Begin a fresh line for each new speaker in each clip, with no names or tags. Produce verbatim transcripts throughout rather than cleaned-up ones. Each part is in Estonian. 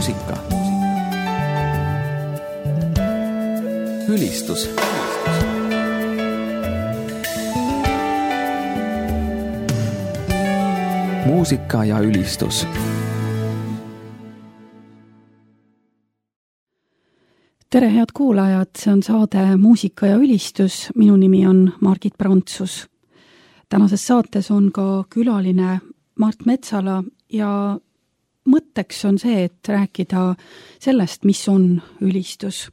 muusika. Ülistus. Muusika ja ülistus.
Tere, head kuulajad, see on saade Muusika ja ülistus. Minu nimi on Margit Prantsus. Tänases saates on ka külaline Mart Metsala ja mõtteks on see, et rääkida sellest, mis on ülistus.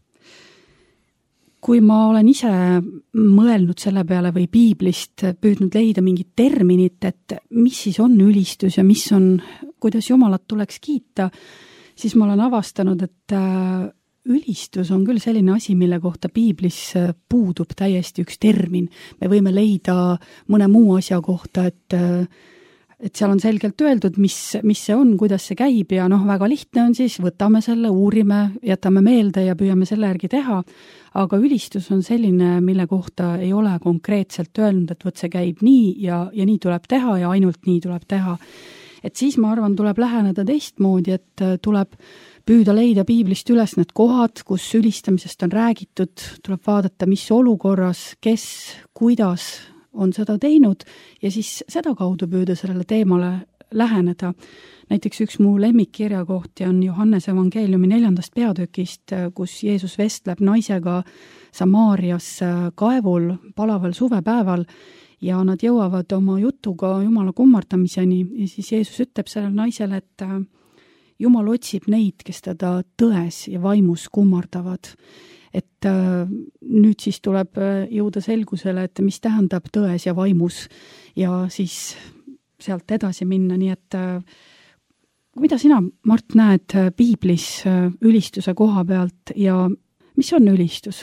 Kui ma olen ise mõelnud selle peale või piiblist püüdnud leida mingit terminit, et mis siis on ülistus ja mis on, kuidas Jumalat tuleks kiita, siis ma olen avastanud, et ülistus on küll selline asi, mille kohta piiblis puudub täiesti üks termin. Me võime leida mõne muu asja kohta, et et seal on selgelt öeldud, mis, mis see on, kuidas see käib ja noh, väga lihtne on siis, võtame selle, uurime, jätame meelde ja püüame selle järgi teha, aga ülistus on selline, mille kohta ei ole konkreetselt öelnud, et võt see käib nii ja, ja nii tuleb teha ja ainult nii tuleb teha. Et siis ma arvan, tuleb läheneda teistmoodi, et tuleb püüda leida piiblist üles need kohad, kus ülistamisest on räägitud, tuleb vaadata, mis olukorras, kes, kuidas on seda teinud ja siis seda kaudu püüda sellele teemale läheneda. Näiteks üks mu lemmikkirjakohti on Johannes evangeeliumi neljandast peatükist, kus Jeesus vestleb naisega Samaarias kaevul palaval suvepäeval ja nad jõuavad oma jutuga Jumala kummardamiseni ja siis Jeesus ütleb sellele naisele, et Jumal otsib neid, kes teda tões ja vaimus kummardavad. Et äh, nüüd siis tuleb jõuda selgusele, et mis tähendab tões ja vaimus ja siis sealt edasi minna. Nii et äh, mida sina, Mart, näed piiblis äh, ülistuse koha pealt ja mis on ülistus?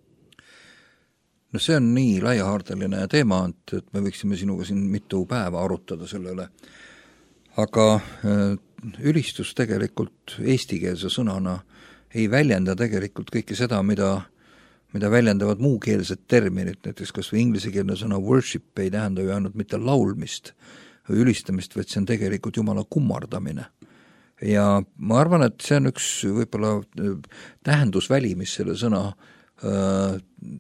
No see on nii laiahaardeline teema, et, et me võiksime sinuga siin mitu päeva arutada selle üle. Aga äh, ülistus tegelikult eestikeelse sõnana ei väljenda tegelikult kõike seda, mida, mida väljendavad muukeelsed terminid, näiteks kas või inglisekeelne sõna worship ei tähenda ju ainult mitte laulmist või ülistamist, vaid see on tegelikult Jumala kummardamine. Ja ma arvan, et see on üks võib-olla tähendusväli, mis selle sõna äh,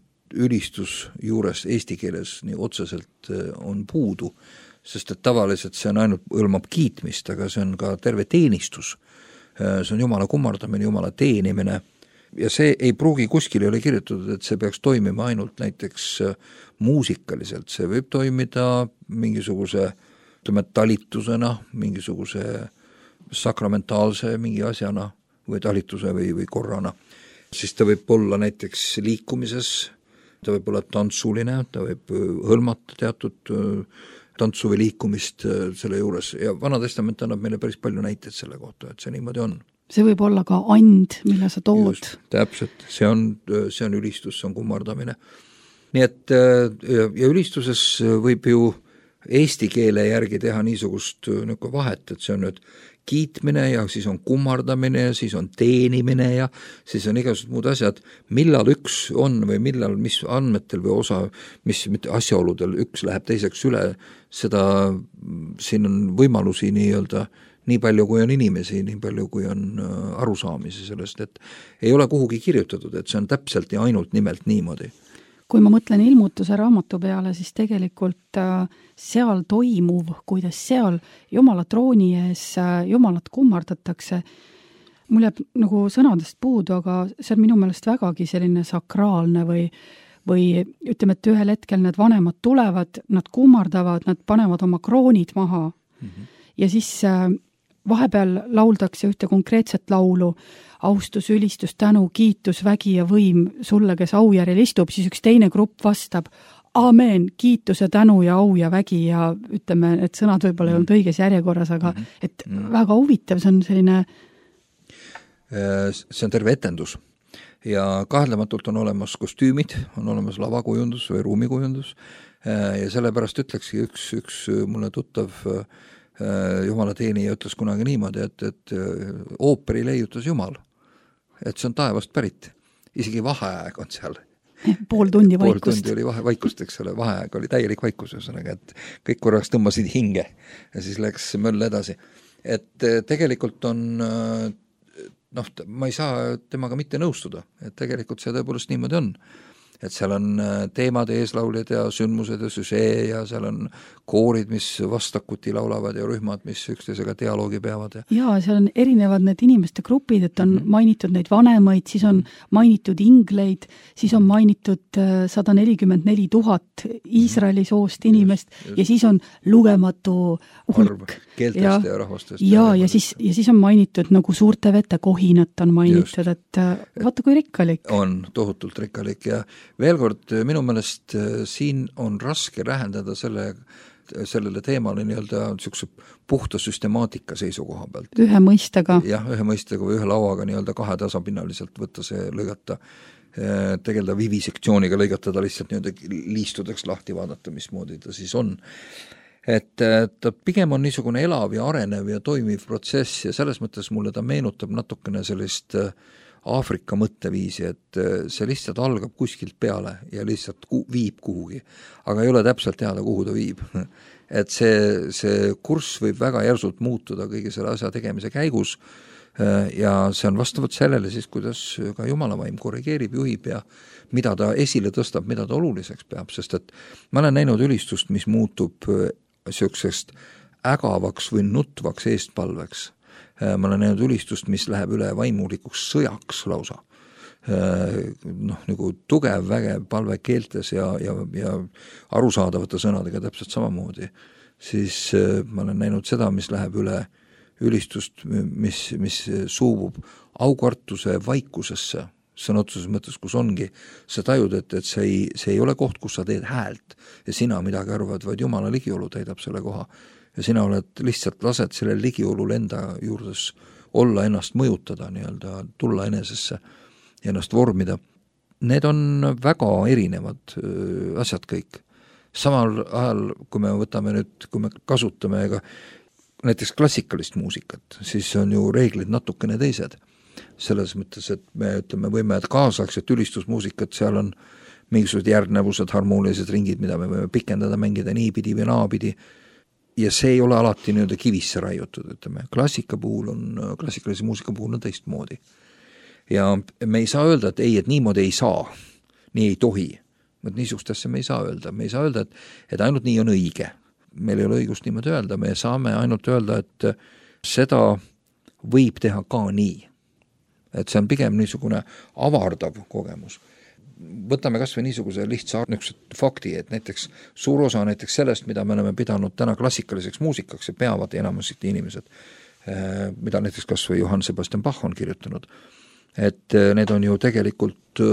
ülistus juures eesti keeles nii otseselt äh, on puudu, sest et tavaliselt see on ainult hõlmab kiitmist, aga see on ka terve teenistus. See on Jumala kummardamine, Jumala teenimine ja see ei pruugi kuskil ei ole kirjutatud, et see peaks toimima ainult näiteks muusikaliselt, see võib toimida mingisuguse ütleme, talitusena, mingisuguse sakramentaalse mingi asjana või talituse või, või korrana. Siis ta võib olla näiteks liikumises, ta võib olla tantsuline, ta võib hõlmata teatud tantsu või liikumist selle juures ja Vana Testament annab meile päris palju näiteid selle kohta, et see niimoodi on.
See võib olla ka and, mille sa tood.
Just, täpselt, see on, see on ülistus, see on kummardamine. Nii et ja, ja ülistuses võib ju eesti keele järgi teha niisugust nagu vahet, et see on nüüd kiitmine ja siis on kummardamine ja siis on teenimine ja siis on igasugused muud asjad, millal üks on või millal, mis andmetel või osa, mis asjaoludel üks läheb teiseks üle, seda siin on võimalusi nii-öelda nii palju, kui on inimesi, nii palju, kui on arusaamisi sellest, et ei ole kuhugi kirjutatud, et see on täpselt ja ainult nimelt niimoodi.
Kui ma mõtlen ilmutuse raamatu peale, siis tegelikult seal toimuv, kuidas seal Jumala trooni ees Jumalat kummardatakse, mul jääb nagu sõnadest puudu, aga see on minu meelest vägagi selline sakraalne või, või ütleme, et ühel hetkel need vanemad tulevad, nad kummardavad, nad panevad oma kroonid maha mm-hmm. ja siis vahepeal lauldakse ühte konkreetset laulu, austus, ülistus, tänu, kiitus, vägi ja võim sulle, kes aujärjel istub, siis üks teine grupp vastab, aamen, kiituse, tänu ja au ja vägi ja ütleme, et sõnad võib-olla ei olnud õiges järjekorras, aga et väga huvitav, see on selline...
See on terve etendus ja kaheldamatult on olemas kostüümid, on olemas lavakujundus või ruumikujundus ja sellepärast ütlekski üks, üks mulle tuttav Jumala teenija ütles kunagi niimoodi, et, et ooperi leiutas Jumal, et see on taevast pärit, isegi vaheaeg on seal.
Pool tundi vaikust.
Pool tundi oli vahe, vaikust, eks ole, vaheaeg oli täielik vaikus, ühesõnaga, et kõik korraks tõmbasid hinge ja siis läks möll edasi. Et tegelikult on noh, ma ei saa temaga mitte nõustuda, et tegelikult see tõepoolest niimoodi on. Et seal on teemad, eeslauljad ja sündmused ja süžee ja seal on koorid, mis vastakuti laulavad ja rühmad, mis üksteisega dialoogi peavad. Ja,
ja seal on erinevad need inimeste grupid, et on mm-hmm. mainitud neid vanemaid, siis on mainitud ingleid, siis on mainitud sada nelikümmend neli tuhat Iisraeli soost inimest just, just. Ja siis on lugematu hulk.
Keeltest ja, ja rahvastest.
Ja, ja, ja, siis, ja siis on mainitud nagu suurte vete kohinat on mainitud, just. Et vaata kui rikkalik.
On tohutult rikkalik ja veel kord, minu meelest siin on raske lähendada selle, sellele teemale nii-öelda niisuguse puhta süstemaatika seisukoha pealt.
Ühe mõistega.
Jah, ühe mõistega või ühe lauaga nii-öelda kahe tasapinnaliselt võtta see lõigata, tegeleda vivisektsiooniga, lõigata ta lihtsalt nii-öelda liistudeks lahti vaadata, mismoodi ta siis on. Et ta pigem on niisugune elav ja arenev ja toimiv protsess ja selles mõttes mulle ta meenutab natukene sellist Aafrika mõtteviisi, et see lihtsalt algab kuskilt peale ja lihtsalt viib kuhugi, aga ei ole täpselt teada, kuhu ta viib. Et see, see kurss võib väga järsult muutuda kõige selle asja tegemise käigus ja see on vastavalt sellele siis, kuidas ka Jumala vaim korrigeerib, juhib ja mida ta esile tõstab, mida ta oluliseks peab, sest et ma olen näinud ülistust, mis muutub sellisest ägavaks või nutvaks eestpalveks. Ma olen näinud ülistust, mis läheb üle vaimulikuks sõjaks lausa. Noh, nagu tugev, vägev palve keeltes ja, ja, ja arusaadavate sõnadega täpselt samamoodi. Siis ma olen näinud seda, mis läheb üle ülistust, mis, mis suubub aukartuse vaikusesse, sõna otseses mõttes, kus ongi, sa tajud, et, et see, ei, see ei ole koht, kus sa teed häält ja sina midagi arvad, vaid Jumala ligiolu täidab selle koha. Ja sina oled lihtsalt lased selle ligiolul enda juurdes olla, ennast mõjutada, nii-öelda tulla enesesse ja ennast vormida. Need on väga erinevad asjad kõik. Samal ajal, kui me võtame nüüd, kui me kasutame ega näiteks klassikalist muusikat, siis on ju reeglid natukene teised. Selles mõttes, et me ütleme, võime kaasaegset ülistusmuusikat, seal on mingisugused järgnevused, harmoonilised ringid, mida me võime pikendada, mängida niipidi või naapidi, ja see ei ole alati nii-öelda kivisse raiutud, ütleme. Klassika puhul on, klassikalise muusika puhul on teistmoodi. Ja me ei saa öelda, et ei, et niimoodi ei saa, nii ei tohi. Mõt niisugust asja me ei saa öelda. Me ei saa öelda, et, et ainult nii on õige. Meil ei ole õigust niimoodi öelda. Me saame ainult öelda, et seda võib teha ka nii. Et see on pigem niisugune avardav kogemus. Võtame kas või niisuguse lihtsa fakti, et näiteks suur osa näiteks sellest, mida me oleme pidanud täna klassikaliseks muusikaks ja peavad enamused inimesed, mida näiteks kas või Johann Sebastian Bach on kirjutanud, et need on ju tegelikult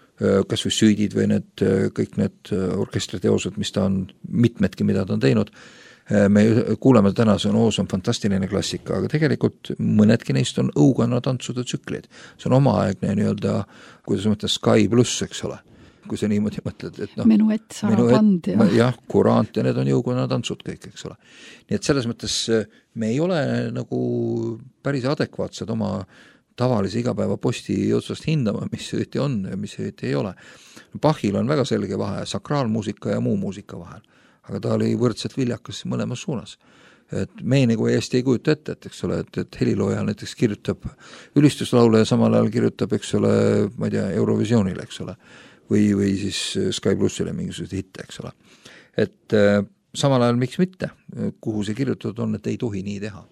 kas või süüdid või need, kõik need orkestriteosed, mis ta on, mitmedki, mida ta on teinud, me kuuleme täna, see on oo, see on fantastiline klassika, aga tegelikult mõnedki neist on õuganna tantsude tsüklid. See on omaaegne nii-öelda, kuidas mõtled, Sky pluss, eks ole, kui sa niimoodi mõtled. Et no,
menuett, saraband ja...
Jah, kurant ja need on jõuganna tantsud kõik, eks ole. Nii et selles mõttes me ei ole nagu päris adekvaatsed oma tavalise igapäeva posti otsast hindama, mis õieti on ja mis õieti ei ole. Bachil on väga selge vahe sakraalmuusika ja muu muusika vahel. Aga ta oli võrdselt viljakas mõlemas suunas. Et me nagu Eesti ei kujuta ette, et, eks ole, et, et helilooja näiteks kirjutab ülistuslaule ja samal ajal kirjutab, eks ole, ma ei tea, Eurovisioonile, eks ole, või, või siis Sky Plussile mingisugused hitte, eks ole. Et äh, samal ajal miks mitte, kuhu see kirjutatud on, et ei tohi nii teha.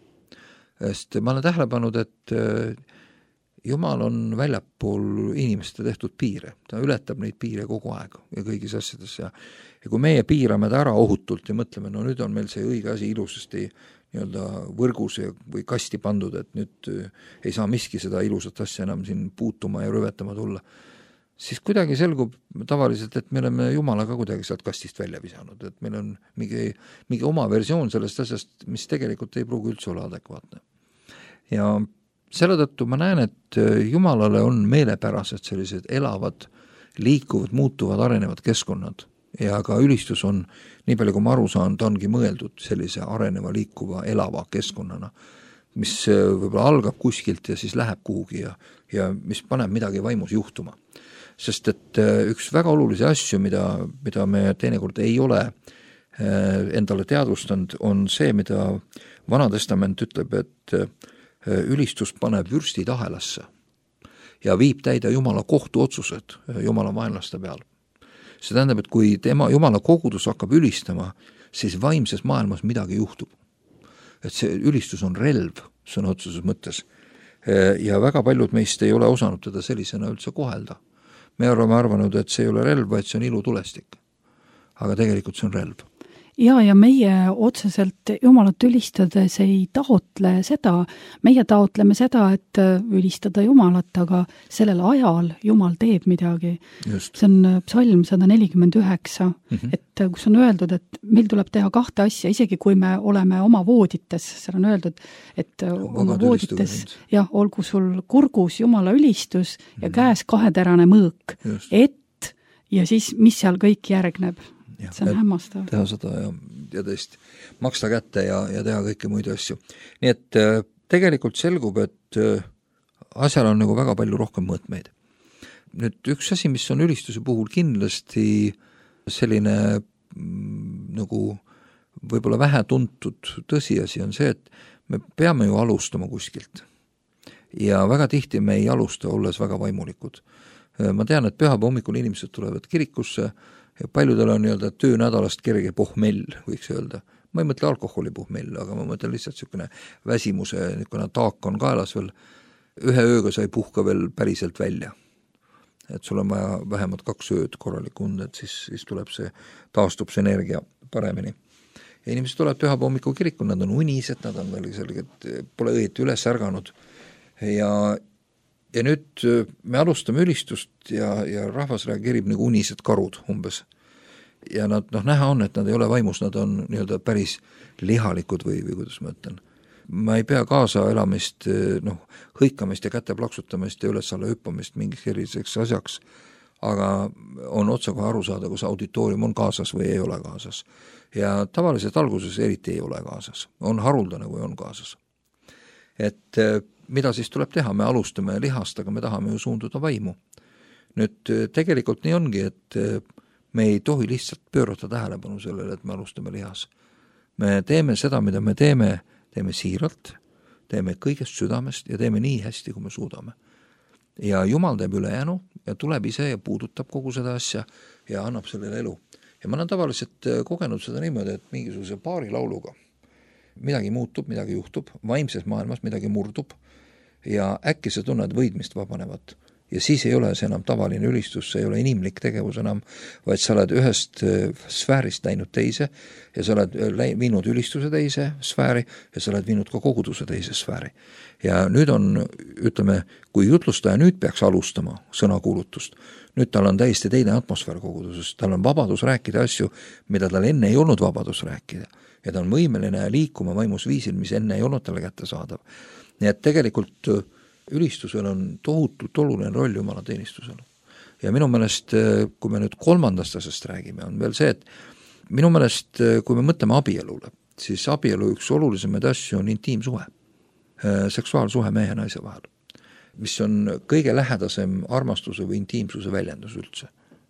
Sest ma olen tähele pannud, et äh, Jumal on väljapool inimeste tehtud piire, ta ületab neid piire kogu aeg ja kõigis asjades ja, ja kui meie piirame ta ära ohutult ja mõtleme, no nüüd on meil see õige asi ilusasti nii-öelda võrgus või kasti pandud, et nüüd ei saa miski seda ilusat asja enam siin puutuma ja rüvetama tulla, siis kuidagi selgub tavaliselt, et me oleme Jumalaga kuidagi sealt kastist välja visanud, et meil on mingi, mingi oma versioon sellest asjast, mis tegelikult ei pruugi üldse olla adekvaatne. Ja selle tõttu ma näen, et Jumalale on meelepärased sellised elavad, liikuvad, muutuvad, arenevad keskkonnad ja ka ülistus on, nii palju kui ma aru saan, ta ongi mõeldud sellise areneva, liikuva, elava keskkonnana, mis võib-olla algab kuskilt ja siis läheb kuhugi ja, ja mis paneb midagi vaimus juhtuma. Sest et üks väga olulisi asju, mida, mida me teinekord ei ole endale teadvustanud, on see, mida Vana Testament ütleb, et ülistus paneb vürstid ahelasse ja viib täida Jumala kohtuotsused Jumala vaenlaste peal. See tähendab, et kui tema Jumala kogudus hakkab ülistama, siis vaimses maailmas midagi juhtub. Et see ülistus on relv sõna otseses mõttes. Ja väga paljud meist ei ole osanud teda sellisena üldse kohelda. Me oleme arvanud, et see ei ole relv, vaid see on ilutulestik. Aga tegelikult see on relv.
Ja, ja meie otseselt Jumalat ülistades ei taotle seda, meie taotleme seda, et ülistada Jumalat, aga sellel ajal Jumal teeb midagi.
Just.
See on psalm sada nelikümmend üheksa, mm -hmm. et kus on öeldud, et meil tuleb teha kahte asja, isegi kui me oleme oma voodites, seal on öeldud, et oma voodites, jah, olgu sul kurgus Jumala ülistus ja mm -hmm. käes kaheterane mõõk, Just. et ja siis mis seal kõik järgneb. Ja, see on hämmastav.
Teha seda ja, ja tõesti maksta kätte ja, ja teha kõiki muid asju. Nii et äh, tegelikult selgub, et äh, asjal on nagu väga palju rohkem mõõtmeid. Nüüd üks asi, mis on ülistuse puhul kindlasti selline mm, nagu võib-olla vähe tuntud tõsiasi on see, et me peame ju alustama kuskilt. Ja väga tihti me ei alusta, olles väga vaimulikud. Ma tean, et pühapäeva hommikul inimesed tulevad kirikusse ja paljudel on nii-öelda töönädalast kerge pohmell, võiks öelda. Ma ei mõtle alkoholi pohmell, aga ma mõtlen lihtsalt niisugune väsimuse, niisugune taak on kaelas veel, ühe ööga sa ei puhka veel päriselt välja. Et sul on vaja vähemalt kaks ööd korraliku und, et siis, siis tuleb see, taastub see energia paremini. Ja inimesed tulevad pühapäeva hommikul kirikul, nad on unised, nad on veel selgelt, pole õieti üles ärganud ja Ja nüüd me alustame ülistust ja, ja rahvas reageerib nagu unised karud umbes. Ja nad, noh, näha on, et nad ei ole vaimus, nad on nii-öelda päris lihalikud või, või kuidas ma ütlen. Ma ei pea kaasa elamist, noh, hõikamist ja käte plaksutamist ja üles-alla hüppamist mingiks eriseks asjaks, aga on otsekohe aru saada, kus auditoorium on kaasas või ei ole kaasas. Ja tavaliselt alguses eriti ei ole kaasas. On haruldane, kui on kaasas. Et mida siis tuleb teha? Me alustame lihast, aga me tahame ju suunduda vaimu. Nüüd tegelikult nii ongi, et me ei tohi lihtsalt pöörata tähelepanu sellele, et me alustame lihas. Me teeme seda, mida me teeme, teeme siiralt, teeme kõigest südamest ja teeme nii hästi, kui me suudame. Ja Jumal teeb ülejäänu ja tuleb ise ja puudutab kogu seda asja ja annab sellele elu. Ja ma olen tavaliselt kogenud seda niimoodi, et mingisuguse paari lauluga midagi muutub, midagi juhtub, vaimses maailmas midagi murdub ja äkki sa tunned võidmist vabanevat. Ja siis ei ole see enam tavaline ülistus, see ei ole inimlik tegevus enam, vaid sa oled ühest sfäärist läinud teise ja sa oled viinud ülistuse teise sfääri ja sa oled viinud ka koguduse teise sfääri. Ja nüüd on, ütleme, kui jutlustaja nüüd peaks alustama sõnakuulutust, nüüd tal on täiesti teine atmosfäär koguduses, tal on vabadus rääkida asju, mida tal enne ei olnud vabadus rääkida. Ja ta on võimeline liikuma vaimus viisil, mis enne ei olnud talle kätte saadav. Nii et tegelikult ülistusel on tohutult oluline roll Jumala teenistusel. Ja minu meelest, kui me nüüd kolmandast asjast räägime, on veel see, et minu meelest, kui me mõtleme abielule, siis abielu üks olulisemaid asju on intiimsuhe, seksuaalsuhe mehe ja naise vahel, mis on kõige lähedasem armastuse või intiimsuse väljendus üldse.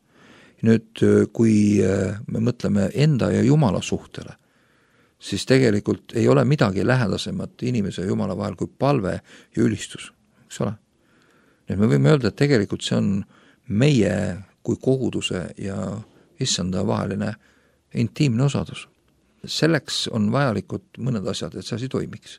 Nüüd, kui me mõtleme enda ja Jumala suhtele, siis tegelikult ei ole midagi lähedasemat inimese ja Jumala vahel kui palve ja ülistus, eks ole. Nii me võime öelda, et tegelikult see on meie kui koguduse ja issanda vaheline intiimne osadus. Selleks on vajalikud mõned asjad, et see asi toimiks.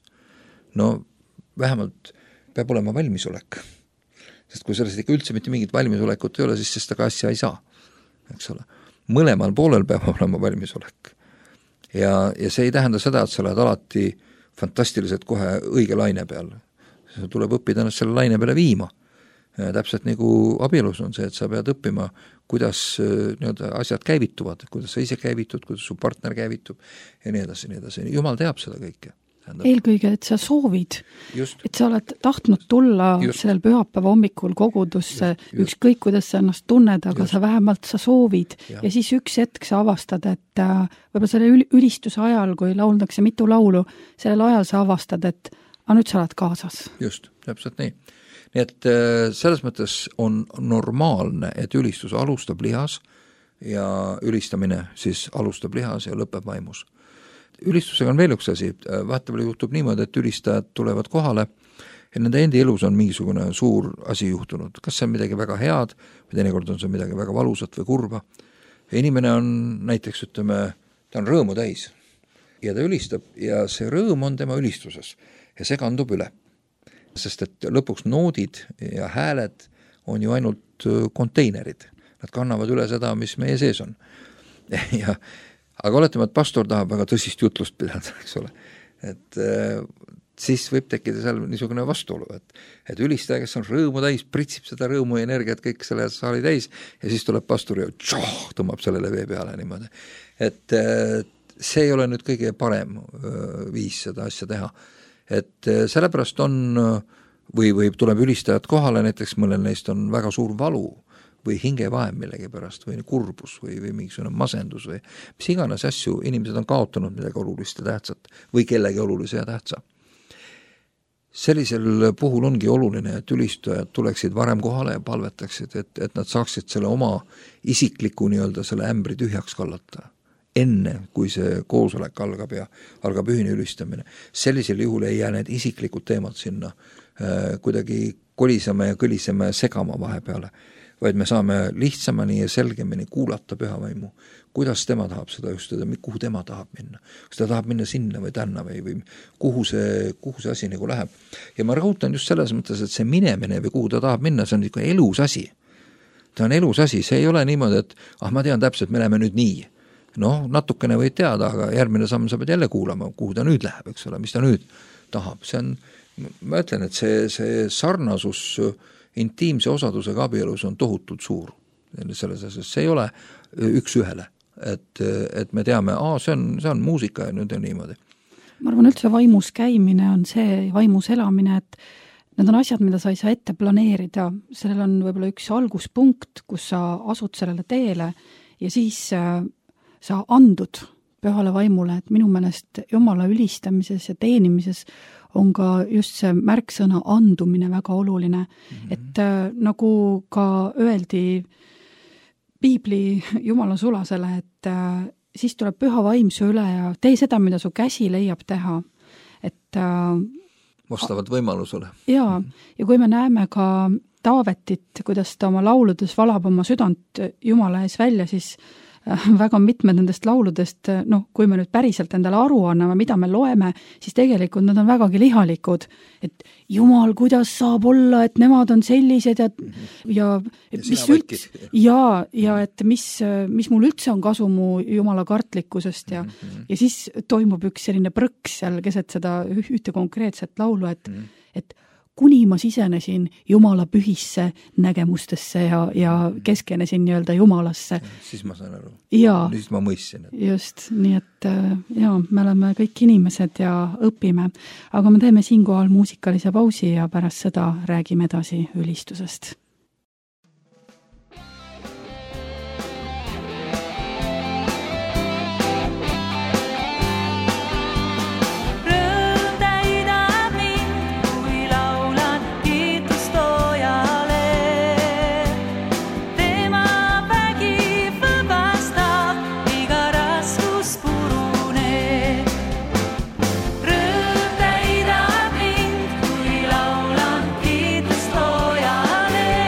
No vähemalt peab olema valmisolek. Sest kui sellest ikka üldse mitte mingit valmisolekut ei ole, siis seda ka asja ei saa, eks ole. Mõlemal poolel peab olema valmisolek. Ja, ja see ei tähenda seda, et sa oled alati fantastiliselt kohe õige laine peal. See tuleb õppida ennast selle laine peale viima. Ja täpselt nagu abielus on see, et sa pead õppima, kuidas nii-öelda asjad käivituvad, kuidas sa ise käivitud, kuidas su partner käivitub ja nii edasi, nii edasi. Jumal teab seda kõike.
Eelkõige, et sa soovid,
just.
Et sa oled tahtnud tulla just. Sellel pühapäeva hommikul kogudusse, just, just. Ükskõik, kuidas sa ennast tunned, aga just. Sa vähemalt sa soovid ja. Ja siis üks hetk sa avastad, et võib-olla selle ülistuse ajal, kui lauldakse mitu laulu, sellel ajal sa avastad, et aga nüüd sa oled kaasas.
Just, täpselt nii. Nii et selles mõttes on normaalne, et ülistus alustab lihas ja ülistamine siis alustab lihas ja lõpeb vaimus. ülistusega on veel üks asi, vahetevahel juhtub niimoodi, et ülistajad tulevad kohale ja nende endi elus on mingisugune suur asi juhtunud, kas see on midagi väga head või teinekord on see midagi väga valusat või kurba. Ja inimene on näiteks, ütleme, ta on rõõmu täis ja ta ülistab ja see rõõm on tema ülistuses ja see kandub üle. Sest et lõpuks noodid ja hääled on ju ainult konteinerid. Nad kannavad üle seda, mis meie sees on. Ja, aga oletame, et pastor tahab väga tõsist jutlust pidada, eks ole. Et äh, siis võib tekkida seal niisugune vastuolu, et, et ülistaja, kes on rõõmu täis, pritsib seda rõõmu ja energiat kõik selle saali täis ja siis tuleb pastor ja tšoh, tõmbab sellele vee peale niimoodi. Et äh, see ei ole nüüd kõige parem äh, viis seda asja teha. Et äh, sellepärast on või, või tuleb ülistajad kohale, näiteks mõnel neist on väga suur valu või hingevaem millegi pärast või kurbus või, või mingisugune masendus või mis iganes asju, inimesed on kaotanud midagi olulist ja tähtsat või kellegi olulise ja tähtsa. Sellisel puhul ongi oluline, et ülistajad tuleksid varem kohale ja palvetaksid, et, et nad saaksid selle oma isikliku nii-öelda selle ämbri tühjaks kallata enne, kui see koosolek algab ja algab ühine ülistamine. Sellisel juhul ei jää need isiklikud teemad sinna äh, kuidagi kolisema ja kõlisema ja segama vahepeale, vaid me saame lihtsamani ja selgemini kuulata pühavaimu, kuidas tema tahab seda justada, kuhu tema tahab minna. Kas ta tahab minna sinna või tänna või, või kuhu see, kuhu see asi nagu läheb. Ja ma rõhutan just selles mõttes, et see minemine või kuhu ta tahab minna, see on ikka elus asi. Ta on elus asi, see ei ole niimoodi, et ah, ma tean täpselt, me läheme nüüd nii. Noh, natukene võid teada, aga järgmine samm sa pead jälle kuulama, kuhu ta nüüd läheb, eks ole, mis ta nüüd tahab. See on, ma ütlen, et see, see sarnasus intiimse osadusega abielus on tohutult suur. Selles asjas, see ei ole üks ühele, et, et me teame, aa, see on, see on muusika ja nüüd on niimoodi.
Ma arvan, üldse vaimus käimine on see, vaimus elamine, et need on asjad, mida sa ei saa ette planeerida. Sellel on võib-olla üks alguspunkt, kus sa asud sellele teele ja siis sa andud pühale vaimule, et minu meelest Jumala ülistamises ja teenimises on ka just see märksõna andumine väga oluline. Mm-hmm. Et äh, nagu ka öeldi piibli Jumala sulasele, et äh, siis tuleb püha vaimsu üle ja tee seda, mida su käsi leiab teha. Et äh,
vastavalt võimalusele.
Jaa, ja kui me näeme ka Taavetit, kuidas ta oma lauludes valab oma südant Jumala ees välja, siis väga mitmed nendest lauludest, noh, kui me nüüd päriselt endale aru anname, mida me loeme, siis tegelikult nad on vägagi lihalikud, et Jumal, kuidas saab olla, et nemad on sellised ja, ja, ja mis üldse, ja, ja et mis, mis mul üldse on kasu mu Jumala kartlikkusest ja, mm-hmm. ja siis toimub üks selline prõks seal keset seda ühte konkreetset laulu, et, mm-hmm. et kuni ma sisenesin Jumala pühisse nägemustesse ja, ja keskenesin nii-öelda Jumalasse.
Siis ma saan aru.
Ja,
siis ma mõistsin. Et...
Just, nii et ja, me oleme kõik inimesed ja õpime. Aga me teeme siinkohal muusikalise pausi ja pärast seda räägime edasi ülistusest.
Rõõm täidab mind, kui laulan kiitust looja.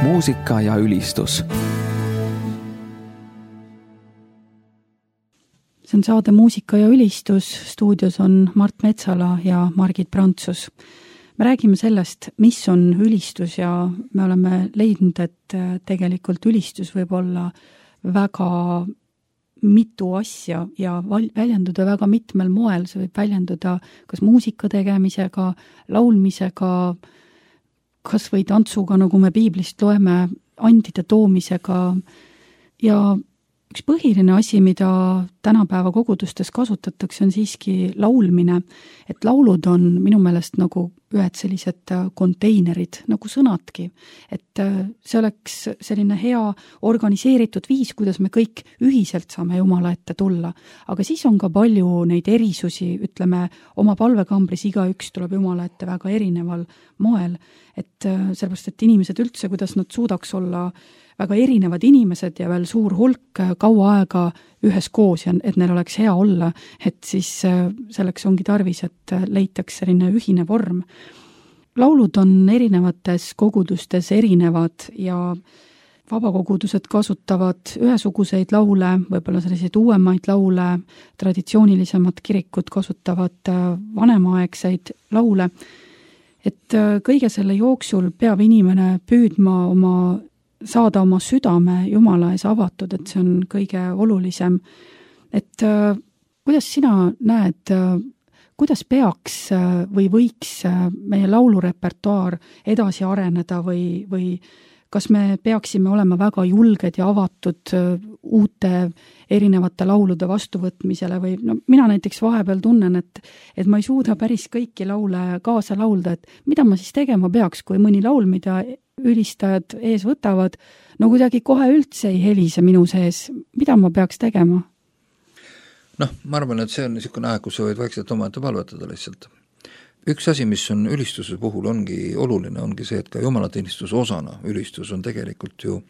muusika ja ülistus.
See on saade Muusika ja ülistus, stuudios on Mart Metsala ja Margit Prantsus. Me räägime sellest, mis on ülistus ja me oleme leidnud, et tegelikult ülistus võib olla väga mitu asja ja väljenduda väga mitmel moel. See võib väljenduda kas muusika tegemisega, laulmisega, kas või tantsuga, nagu me piiblist loeme, andide toomisega ja üks põhiline asi, mida tänapäeva kogudustes kasutatakse, on siiski laulmine. Et laulud on minu meelest nagu ühed sellised konteinerid, nagu sõnadki. Et see oleks selline hea organiseeritud viis, kuidas me kõik ühiselt saame Jumala ette tulla. Aga siis on ka palju neid erisusi, ütleme, oma palvekambris igaüks tuleb Jumala ette väga erineval moel. Et sellepärast, et inimesed üldse, kuidas nad suudaks olla väga erinevad inimesed ja veel suur hulk kaua aega ühes koos ja et neil oleks hea olla, et siis selleks ongi tarvis, et leitaks selline ühine vorm. Laulud on erinevates kogudustes erinevad ja vabakogudused kasutavad ühesuguseid laule, võib-olla selliseid uuemaid laule, traditsioonilisemad kirikud kasutavad vanemaegseid laule. Et kõige selle jooksul peab inimene püüdma oma saada oma südame Jumala ees avatud, et see on kõige olulisem. Et äh, kuidas sina näed, äh, kuidas peaks äh, või võiks äh, meie laulurepertuaar edasi areneda või, või kas me peaksime olema väga julged ja avatud äh, uute erinevate laulude vastuvõtmisele või no, mina näiteks vahepeal tunnen, et, et ma ei suuda päris kõiki laule kaasa laulda, et mida ma siis tegema peaks, kui mõni laul, mida ülistajad ees võtavad, no kuidagi kohe üldse ei helise minu sees. Mida ma peaks tegema?
Noh, ma arvan, et see on niisugune aeg, kus sa võid vaikselt omaette palvetada lihtsalt. Üks asi, mis on ülistuse puhul ongi oluline, ongi see, et ka jumalateenistuse osana ülistus on tegelikult ju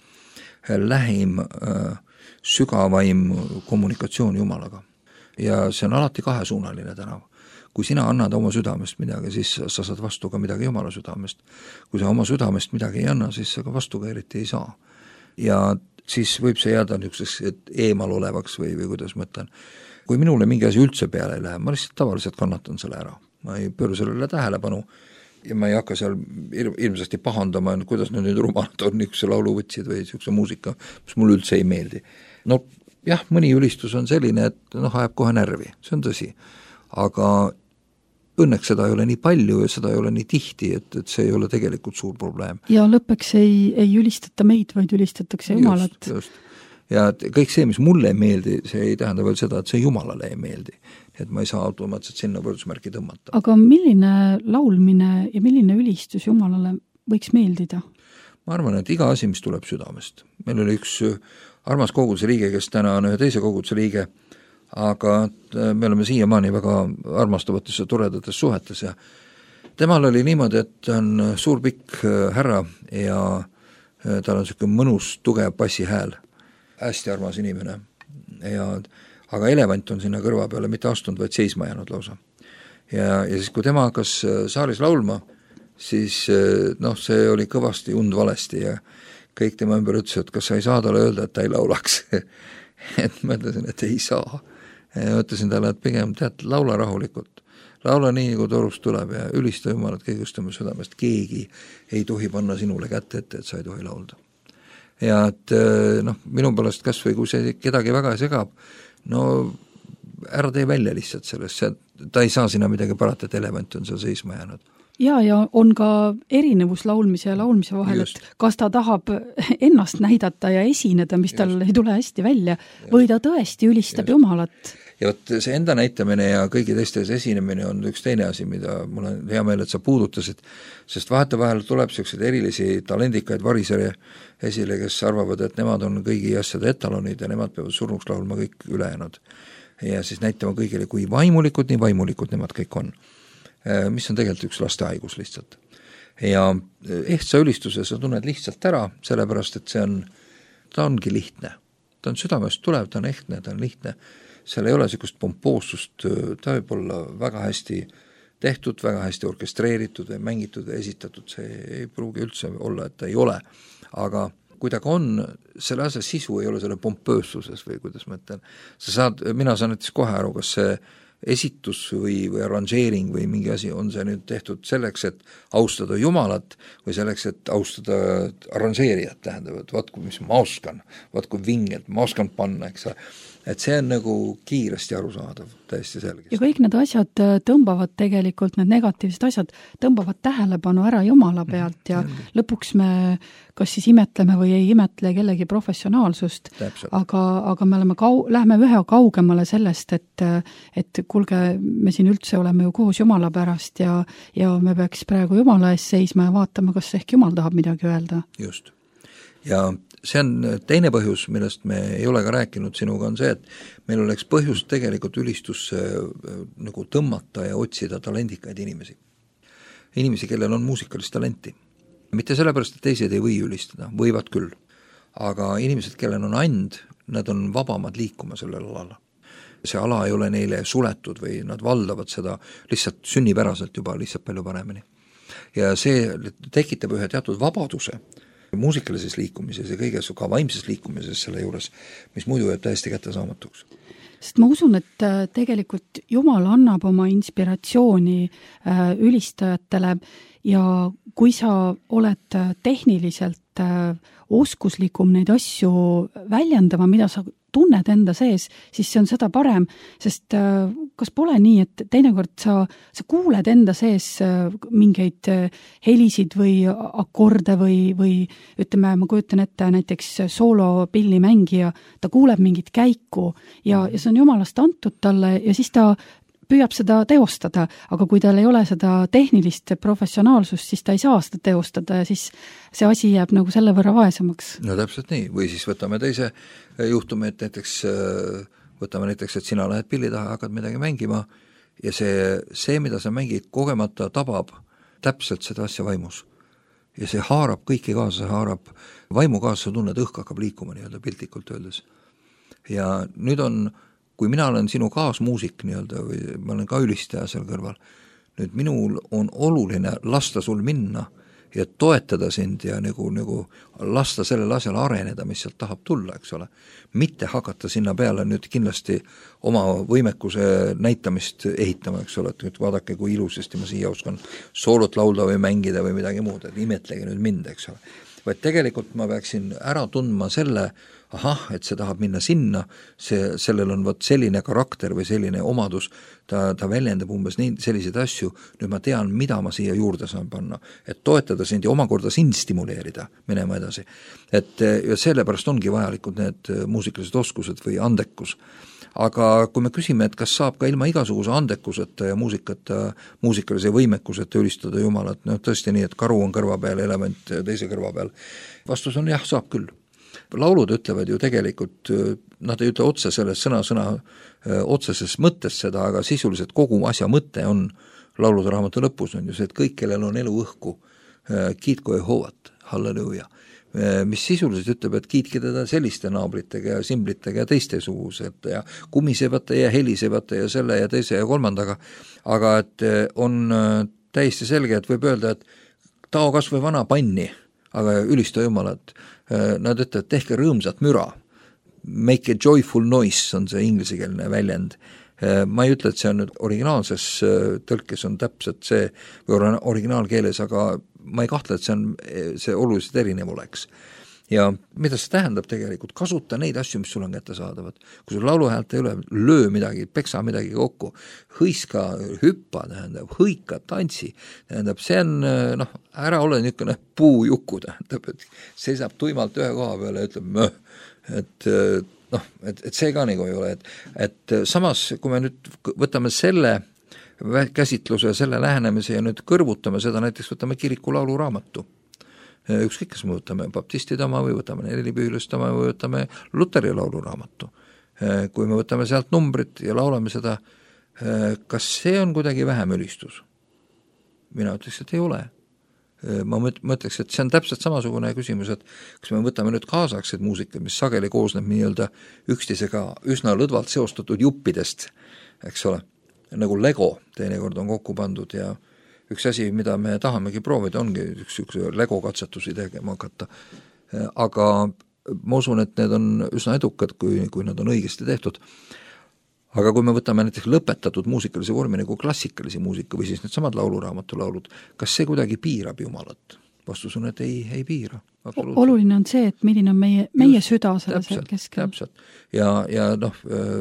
lähim äh, sügavaim kommunikatsioon Jumalaga. Ja see on alati kahesuunaline tänav. Kui sina annad oma südamest midagi, siis sa saad vastu ka midagi Jumala südamest. Kui sa oma südamest midagi ei anna, siis sa ka vastu ka eriti ei saa. Ja siis võib see jääda niisuguseks eemal olevaks või, või kuidas ma ütlen. Kui minule mingi asi üldse peale ei lähe, ma lihtsalt tavaliselt kannatan selle ära. Ma ei pööru sellele tähelepanu ja ma ei hakka seal ilmsesti pahandama, kuidas need nüüd rumalad on niisuguse laulu võtsid või niisuguse muusika, mis mulle üldse ei meeldi. No jah, mõni ülistus on selline, et noh, ajab kohe närvi, see on tõsi. Aga õnneks seda ei ole nii palju ja seda ei ole nii tihti, et, et see ei ole tegelikult suur probleem.
Ja lõppeks ei, ei ülistata meid, vaid ülistatakse Jumalat.
Just, just. Ja kõik see, mis mulle ei meeldi, see ei tähenda veel seda, et see Jumalale ei meeldi. Et ma ei saa automaatselt sinna võrdusmärki tõmmata. Aga
milline laulmine ja milline ülistus Jumalale võiks meeldida?
Ma arvan, et iga asi, mis tuleb südamest. Meil oli üks armas koguduse liige, kes täna on ühe teise koguduse liige, aga me oleme siiamaani väga armastavates ja toredates suhetes ja temal oli niimoodi, et ta on suur pikk härra ja tal on selline mõnus, tugev bassihääl, hästi armas inimene ja, aga elevant on sinna kõrva peale mitte astunud, vaid seisma jäänud lausa. Ja, ja siis kui tema hakkas saalis laulma, siis noh, see oli kõvasti und valesti ja kõik tema ümber ütles, et kas sa ei saa talle öelda, et ta ei laulaks et ma ütlesin, et ei saa. Ja ütlesin talle, et pigem tead, laula rahulikult. Laula nii, kui torust tuleb ja ülista Jumalat kõigust oma südamest. Keegi ei tohi panna sinule kätte ette, et sa ei tohi laulda. Ja et noh, minu pärast kas või kui see kedagi väga segab, no ära tee välja lihtsalt sellest, ta ei saa sinna midagi parata, et elevant on seal seisma jäänud.
Ja, ja on ka erinevus laulmise ja laulmise vahel, Just. et kas ta tahab ennast näidata ja esineda, mis tal Just. ei tule hästi välja, Just. või ta tõesti ülistab Just. Jumalat.
Ja võt, see enda näitamine ja kõigi teistes esinemine on üks teine asi, mida mul on hea meel, et sa puudutasid, sest vahetevahel tuleb sellised erilisi talendikaid varisere esile, kes arvavad, et nemad on kõigi asjade etalonid ja nemad peavad surnuks laulma kõik ülejäänud. Ja siis näitama kõigile, kui vaimulikud, nii vaimulikud nemad kõik on. Mis on tegelikult üks laste haigus lihtsalt. Ja ehtsa ülistuse sa tunned lihtsalt ära, sellepärast, et see on, ta ongi lihtne. Ta on südamest tulev, ta on ehtne, ta on lihtne. Seal ei ole sellist pompoossust, ta võib olla väga hästi tehtud, väga hästi orkestreeritud või mängitud või esitatud, see ei pruugi üldse olla, et ta ei ole, aga kui ta ka on, selle asja sisu ei ole selle pompöössuses või kuidas ma ütlen, sa saad, mina saan näiteks kohe aru, kas see esitus või, või arranžeering või mingi asi on see nüüd tehtud selleks, et austada Jumalat või selleks, et austada arranžeerijat, tähendab, et vaat kui mis ma oskan, vaat kui vingelt ma oskan panna, eks ole. Et see on nagu kiiresti arusaadav, täiesti selgesti.
Ja kõik need asjad tõmbavad tegelikult, need negatiivsed asjad tõmbavad tähelepanu ära Jumala pealt ja mm-hmm. lõpuks me kas siis imetleme või ei imetle kellegi professionaalsust, aga, aga me oleme kau-, lähme ühe kaugemale sellest, et, et kuulge, me siin üldse oleme ju koos Jumala pärast ja, ja me peaks praegu Jumala ees seisma ja vaatama, kas ehk Jumal tahab midagi öelda.
Just. Ja see on teine põhjus, millest me ei ole ka rääkinud sinuga, on see, et meil oleks põhjus tegelikult ülistusse nagu tõmmata ja otsida talendikaid inimesi. Inimesi, kellel on muusikalist talenti. Mitte sellepärast, et teised ei või ülistada, võivad küll. Aga inimesed, kellel on and, nad on vabamad liikuma sellel alal. See ala ei ole neile suletud või nad valdavad seda lihtsalt sünnipäraselt juba lihtsalt palju paremini. Ja see tekitab ühe teatud vabaduse muusikalises liikumises ja kõiges ka vaimses liikumises selle juures, mis muidu jääb täiesti kättesaamatuks.
Sest ma usun, et tegelikult Jumal annab oma inspiratsiooni ülistajatele ja kui sa oled tehniliselt oskuslikum neid asju väljendama, mida sa tunned enda sees, siis see on seda parem, sest kas pole nii, et teinekord sa, sa kuuled enda sees mingeid helisid või akorde või, või ütleme, ma kujutan ette näiteks soolopillimängija, ta kuuleb mingit käiku ja, ja see on Jumalast antud talle ja siis ta püüab seda teostada, aga kui tal ei ole seda tehnilist professionaalsust, siis ta ei saa seda teostada ja siis see asi jääb nagu selle võrra vaesemaks.
No täpselt nii, või siis võtame teise juhtumi, et näiteks võtame näiteks, et sina lähed pilli taha ja hakkad midagi mängima ja see, see, mida sa mängid kogemata, tabab täpselt seda asja vaimus. Ja see haarab kõiki kaasa, see haarab vaimu kaasa, sa tunned, õhk hakkab liikuma nii-öelda piltlikult öeldes. Ja nüüd on kui mina olen sinu kaasmuusik nii-öelda või ma olen ka ülistaja seal kõrval, nüüd minul on oluline lasta sul minna ja toetada sind ja nagu, nagu lasta sellel asjal areneda, mis sealt tahab tulla, eks ole. Mitte hakata sinna peale nüüd kindlasti oma võimekuse näitamist ehitama, eks ole, et nüüd vaadake, kui ilusasti ma siia oskan soolot laulda või mängida või midagi muud, et imetlege nüüd mind, eks ole. Vaid tegelikult ma peaksin ära tundma selle, ahah, et see tahab minna sinna, see, sellel on võt selline karakter või selline omadus, ta, ta väljendab umbes nii, selliseid asju, nüüd ma tean, mida ma siia juurde saan panna, et toetada sind ja omakorda sind stimuleerida, minema edasi. Et ja sellepärast ongi vajalikud need muusikalised oskused või andekus. Aga kui me küsime, et kas saab ka ilma igasuguse andekuseta ja muusikata, muusikalise võimekuseta ülistada Jumalat, no tõesti nii, et karu on kõrva peal, element teise kõrva peal. Vastus on jah, saab küll. Laulud ütlevad ju tegelikult, nad ei ütle otse selles sõna-sõna otseses mõttes seda, aga sisuliselt kogu asja mõte on laulude raamatu lõpus on ju see, et kõik, kellel on elu õhku, kiitku Jehovat, halleluuja, mis sisuliselt ütleb, et kiitke teda selliste naabritega ja simblitega ja teiste sugused ja kumisevate ja helisevate ja selle ja teise ja kolmandaga, aga et on täiesti selge, et võib öelda, et tao kas või vana panni, aga ülista Jumalat, nad ütlevad, tehke rõõmsat müra, make a joyful noise on see inglisekeelne väljend. Ma ei ütle, et see on nüüd originaalses tõlkes on täpselt see või originaalkeeles, aga ma ei kahtle, et see on see oluliselt erinev oleks. Ja mida see tähendab tegelikult, kasuta neid asju, mis sul on kättesaadavad. Kui sul lauluhäält ei ole, löö midagi, peksa midagi kokku, hõiska, hüppa, tähendab, hõika, tantsi, tähendab, see on, noh, ära ole niisugune puujuku, tähendab, et seisab tuimalt ühe koha peale ja ütleb, möh, et noh, et, et see ka nagu ei ole, et, et samas, kui me nüüd võtame selle käsitluse, selle lähenemise ja nüüd kõrvutame seda, näiteks võtame kiriku lauluraamatu, ükskõik, kas me võtame baptistide oma või võtame nelipühilust oma või võtame Luteri lauluraamatu. Kui me võtame sealt numbrit ja laulame seda, kas see on kuidagi vähem ülistus? Mina ütleks, et ei ole. Ma mõtleks, et see on täpselt samasugune küsimus, et kas me võtame nüüd kaasaksed muusikat, mis sageli koosneb nii-öelda üksteisega üsna lõdvalt seostatud juppidest, eks ole, nagu Lego teinekord on kokku pandud ja üks asi, mida me tahamegi proovida, ongi üks, üks Lego katsetusi tegema hakata. Aga ma usun, et need on üsna edukad, kui, kui nad on õigesti tehtud. Aga kui me võtame näiteks lõpetatud muusikalise vormi nagu klassikalisi muusika või siis need samad lauluraamatu laulud, kas see kuidagi piirab Jumalat? Vastus on, et ei, ei piira.
Oluline on see, et milline on meie, meie Just, süda selles
täpselt,
keskel.
Täpselt. Ja, ja noh,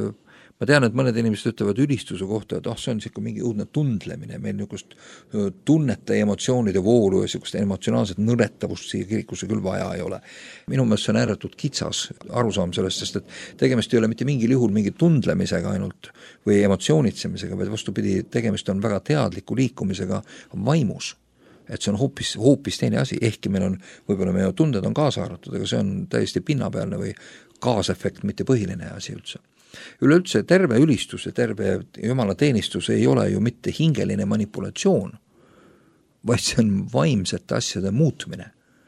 ma tean, et mõned inimesed ütlevad ülistuse kohta, et oh, see on siuke mingi õudne tundlemine, meil niisugust tunnete ja emotsioonide voolu ja niisugust emotsionaalset nõretavust siia kirikusse küll vaja ei ole. Minu meelest see on ääretult kitsas arusaam sellest, sest et tegemist ei ole mitte mingil juhul mingi tundlemisega ainult või emotsioonitsemisega, vaid vastupidi, tegemist on väga teadliku liikumisega vaimus. Et see on hoopis, hoopis teine asi, ehkki meil on, võib-olla meie tunded on kaasa arvatud, aga see on täiesti pinnapealne või kaasefekt, mitte põhiline asi üldse. Üleüldse terve ülistus ja terve Jumala teenistus ei ole ju mitte hingeline manipulatsioon, vaid see on vaimsete asjade muutmine,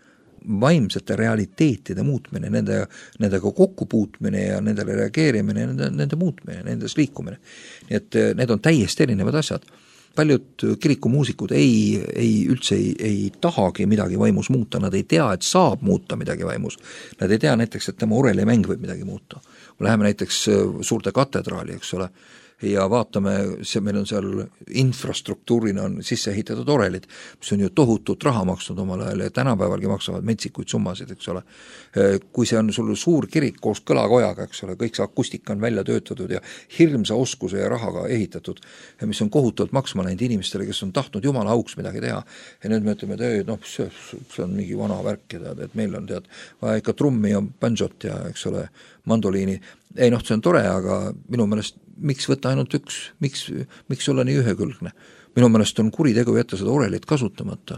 vaimsete realiteetide muutmine, nende, nendega kokkupuutmine ja nendele reageerimine, nende, nende muutmine, nendes liikumine. Nii et need on täiesti erinevad asjad. Paljud kirikumuusikud ei, ei üldse ei, ei tahagi midagi vaimus muuta, nad ei tea, et saab muuta midagi vaimus. Nad ei tea näiteks, et tema orelimäng võib midagi muuta. Läheme näiteks suurde katedraali, eks ole, ja vaatame, see, meil on seal infrastruktuurina on sisse ehitatud orelid, mis on ju tohutut raha maksnud omal ajal ja tänapäevalgi maksavad metsikuid summasid, eks ole. Kui see on sul suur kirik koos kõlakojaga, eks ole, kõik see akustika on välja töötatud ja hirmsa oskuse ja rahaga ehitatud, mis on kohutavalt maksma läinud inimestele, kes on tahtnud Jumala auks midagi teha. Ja nüüd me ütleme, et ei, noh, see, see on mingi vana värk, tead, et meil on tead, vaja ikka trummi ja banjot ja, eks ole, mandoliini. Ei noh, see on tore, aga minu meelest miks võtta ainult üks, miks, miks olla nii ühekülgne? Minu meelest on kuritegu jätta seda orelit kasutamata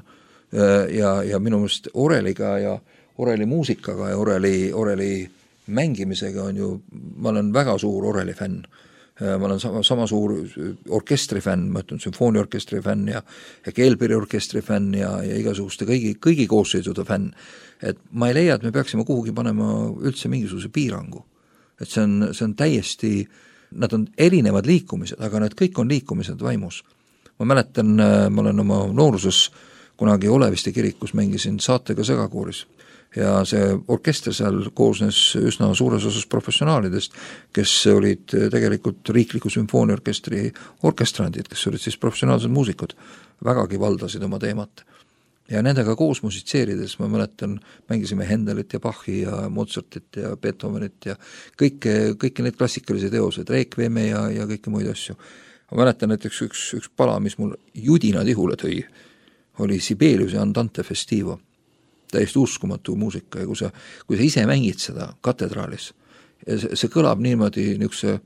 ja, ja minu meelest oreliga ja oreli muusikaga ja oreli, oreli mängimisega on ju, ma olen väga suur oreli fänn. Ma olen sama, sama suur orkestri fänn, ma ütlen sümfooniorkestri fänn ja, ja Keelpiri orkestri fänn ja, ja igasuguste kõigi, kõigi koosseisude fänn. Et ma ei leia, et me peaksime kuhugi panema üldse mingisuguse piirangu. Et see on, see on täiesti nad on erinevad liikumised, aga need kõik on liikumised vaimus. Ma mäletan, ma olen oma nooruses kunagi Oleviste kirikus mängisin saatega segakooris ja see orkester seal koosnes üsna suures osas professionaalidest, kes olid tegelikult riikliku sümfooniorkestri orkestrandid, kes olid siis professionaalsed muusikud, vägagi valdasid oma teemat. Ja nendega koos musitseerides, ma mäletan, mängisime Hendelit ja Bachi ja Mozartit ja Beethovenit ja kõike, kõiki need klassikalisi teosed, Requiem ja, ja kõiki muid asju. Ma mäletan näiteks üks, üks pala, mis mul judina tihule tõi, oli Sibeliuse Andante Festivo. Täiesti uskumatu muusika ja kui sa, kui sa ise mängid seda katedraalis, ja see, see kõlab niimoodi niisuguse,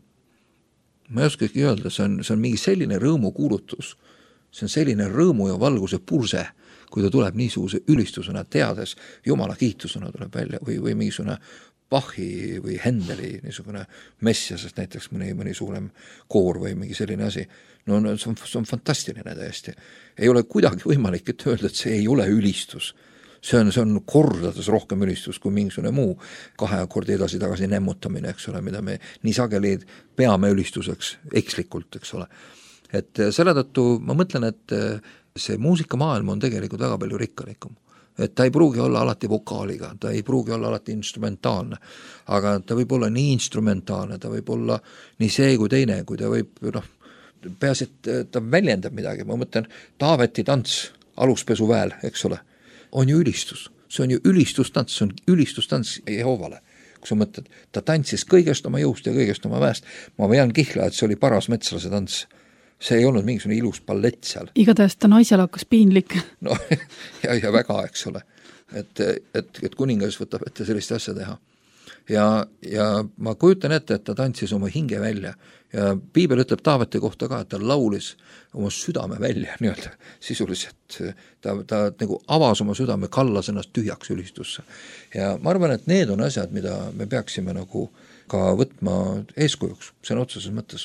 ma ei oskagi öelda, see on, see on mingi selline rõõmukuulutus, see on selline rõõmu ja valguse purse, kui ta tuleb niisuguse ülistusena teades, Jumala kiitusena tuleb välja või, või mingisugune Bachi või Hendeli niisugune messiasest näiteks mõni, mõni suurem koor või mingi selline asi. No, no see on, see on fantastiline täiesti. Ei ole kuidagi võimalik, et öelda, et see ei ole ülistus. See on, see on kordades rohkem ülistus kui mingisugune muu kahe akordi edasi-tagasi nemmutamine, eks ole, mida me nii sageli peame ülistuseks ekslikult, eks ole. Et selle tõttu ma mõtlen, et see muusikamaailm on tegelikult väga palju rikkalikum. Et ta ei pruugi olla alati vokaaliga, ta ei pruugi olla alati instrumentaalne, aga ta võib olla nii instrumentaalne, ta võib olla nii see kui teine, kui ta võib, noh, peas, et ta väljendab midagi, ma mõtlen, Taaveti tants aluspesuväel, eks ole, on ju ülistus, see on ju ülistustants, see on ülistustants Jehovale. Kui sa mõtled, ta tantsis kõigest oma jõust ja kõigest oma väest, ma vean kihla, et see oli paras metslase tants. See ei olnud mingisugune ilus ballett seal.
Igatahes ta naisel hakkas piinlik.
No, ja, ja väga, eks ole. Et, et, et kuningas võtab ette sellist asja teha. Ja, ja ma kujutan ette, et ta tantsis oma hinge välja. Ja Piibel ütleb Taaveti kohta ka, et ta laulis oma südame välja, nii-öelda sisuliselt. Ta, ta nagu avas oma südame, kallas ennast tühjaks ülistusse. Ja ma arvan, et need on asjad, mida me peaksime nagu ka võtma eeskujuks, see on otseses mõttes.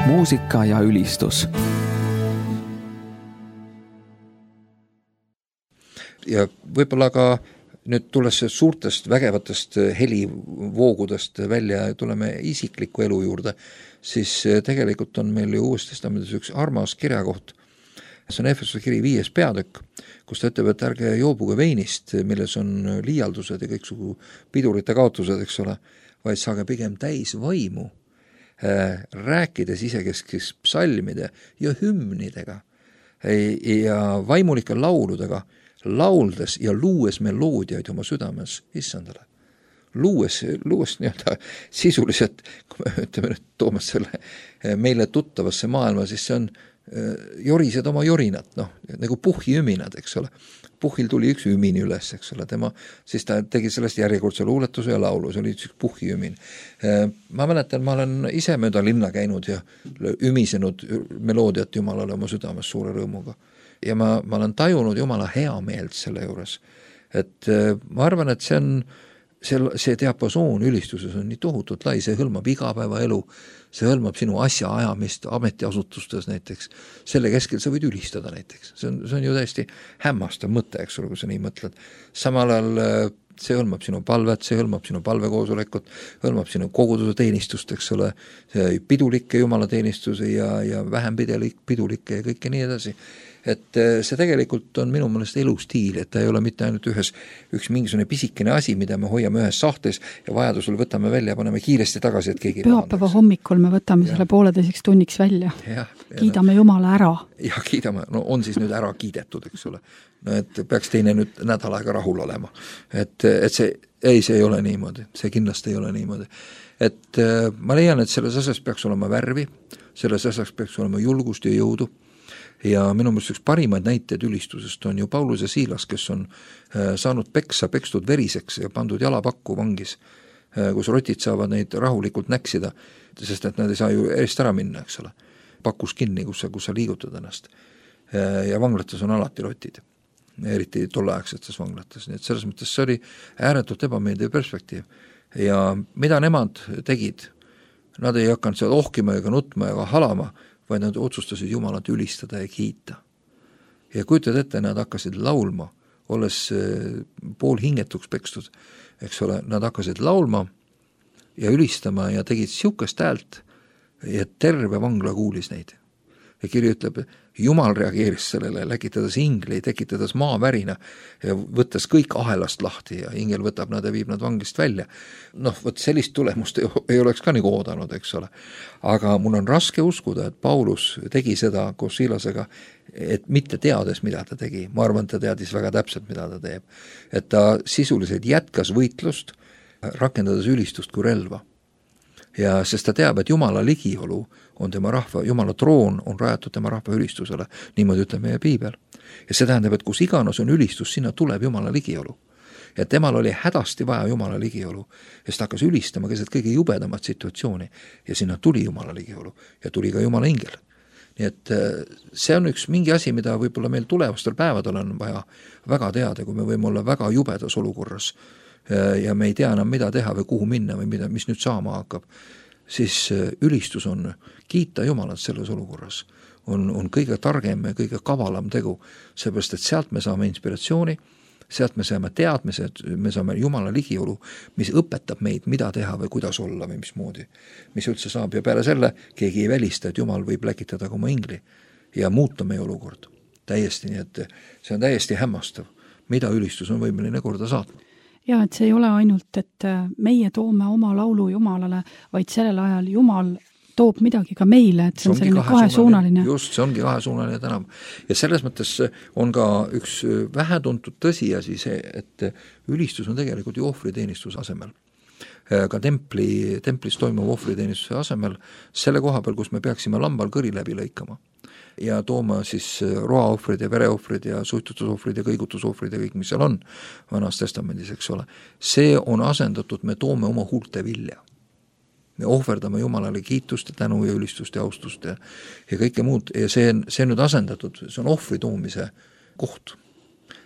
muusika ja ülistus.
Ja võib-olla ka nüüd tulles suurtest vägevatest helivoogudest välja ja tuleme isikliku elu juurde, siis tegelikult on meil ju Uues Testamendis üks armas kirjakoht. See on Efesuse kiri viies peatükk, kus ta ütleb, et ärge joobuge veinist, milles on liialdused ja kõiksugu pidurite kaotused, eks ole, vaid saage pigem täis vaimu, rääkides isekeskis psalmide ja hümnidega ja vaimulike lauludega, lauldes ja luues meloodiaid oma südames issandale. Luues, luues nii-öelda sisuliselt, kui me ütleme nüüd Toomas selle meile tuttavasse maailma, siis see on jorised oma jorinat, noh, nagu puhhi üminad, eks ole. Puhhil tuli üks ümini üles, eks ole, tema, siis ta tegi sellest järjekordse luuletuse ja laulu, see oli üks puhhi ümin. Ma mäletan, ma olen ise mööda linna käinud ja ümisenud meloodiat Jumalale oma südames suure rõõmuga. Ja ma, ma olen tajunud Jumala hea meelt selle juures. Et ma arvan, et see on, see, see diapasoon ülistuses on nii tohutult lai, see hõlmab igapäeva elu, see hõlmab sinu asja ajamist ametiasutustes näiteks, selle keskel sa võid ülistada näiteks, see on, see on ju täiesti hämmastav mõte, eks ole, kui sa nii mõtled. Samal ajal see hõlmab sinu palvet, see hõlmab sinu palvekoosolekut, hõlmab sinu koguduse teenistust, eks ole, pidulikke Jumala teenistusi ja, ja vähem pidulikke ja kõike nii edasi. Et see tegelikult on minu mõelest elustiil, et ta ei ole mitte ainult ühes, üks mingisugune pisikene asi, mida me hoiame ühes sahtes ja vajadusel võtame välja ja paneme kiiresti tagasi, et keegi
pühapäeva hommikul me võtame ja. Selle pooleteiseks tunniks välja. Ja, kiidame Jumala ära.
Ja kiidame, no on siis nüüd ära kiidetud, eks ole. No et peaks teine nüüd nädal aega rahul olema. Et, et see, ei, see ei ole niimoodi, see kindlasti ei ole niimoodi. Et ma leian, et selles asjas peaks olema värvi, selles asjas peaks olema julgust ja jõudu. Ja minu mõttes üks parimaid näiteid ülistusest on ju Paulus ja Siilas, kes on saanud peksa, pekstud veriseks ja pandud jalapakku vangis, kus rotid saavad neid rahulikult näksida, sest et nad ei saa ju eest ära minna, eks ole. Pakus kinni, kus sa, kus sa liigutad ennast. Ja vanglates on alati rotid, eriti tolleaegsetes vanglates. Nii et selles mõttes see oli ääretult ebameeldiv perspektiiv. Ja mida nemad tegid, nad ei hakanud seal ohkima ega nutma ega halama, vaid nad otsustasid Jumalat ülistada ja kiita. Ja kujutad ette, nad hakkasid laulma, olles pool hingetuks pekstud, eks ole, nad hakkasid laulma ja ülistama ja tegid siukest häält ja terve vangla kuulis neid. Ja kiri ütleb, Jumal reageeris sellele, läkitades ingli, tekitades maavärina ja võttes kõik ahelast lahti ja ingel võtab nad ja viib nad vangist välja. Noh, võt sellist tulemust ei, ei oleks ka nagu oodanud, eks ole. Aga mul on raske uskuda, et Paulus tegi seda koos Siilasega, et mitte teades, mida ta tegi. Ma arvan, ta teadis väga täpselt, mida ta teeb. Et ta sisuliselt jätkas võitlust, rakendades ülistust kui relva. Ja sest ta teab, et Jumala ligiolu on tema rahva, Jumala troon on rajatud tema rahva ülistusele, niimoodi ütleb meie piibel. Ja see tähendab, et kus iganes on ülistus, sinna tuleb Jumala ligiolu. Ja temal oli hädasti vaja Jumala ligiolu, ja ta hakkas ülistama keset kõige jubedamat situatsiooni, ja sinna tuli Jumala ligiolu, ja tuli ka Jumala ingel. Nii et see on üks mingi asi, mida võib-olla meil tulevastel päevadel on vaja väga teada, kui me võime olla väga jubedas olukorras, ja me ei tea enam, mida teha või kuhu minna või mida, mis nüüd saama hakkab, siis ülistus on kiita Jumalat selles olukorras. On, on kõige targem ja kõige kavalam tegu, seepärast, et sealt me saame inspiratsiooni, sealt me saame teadmised, me saame Jumala ligiolu, mis õpetab meid, mida teha või kuidas olla või mismoodi, mis üldse saab. Ja peale selle keegi ei välista, et Jumal võib läkitada ka oma ingli ja muuta meie olukord. Täiesti, nii et see on täiesti hämmastav, mida ülistus on võimeline korda saatma.
Ja, et see ei ole ainult, et meie toome oma laulu Jumalale, vaid sellel ajal Jumal toob midagi ka meile, et see on selline kahesuunaline.
Just, see ongi kahesuunaline tänav. Ja selles mõttes on ka üks vähetuntud tõsiasi see, et ülistus on tegelikult ju ohvriteenistuse asemel. Ka templi, templis toimuv ohvriteenistuse asemel selle koha peal, kus me peaksime lambal kõri läbi lõikama ja tooma siis roaohvrid ja vereohvrid ja suitutusohvrid ja kõigutusohvrid ja kõik, mis seal on Vanas Testamendis, eks ole. See on asendatud, me toome oma huulte vilja. Me ohverdame Jumalale kiitust ja tänu ja ülistust ja austust ja, ja kõike muud. Ja see on, see on nüüd asendatud, see on ohvri toomise koht.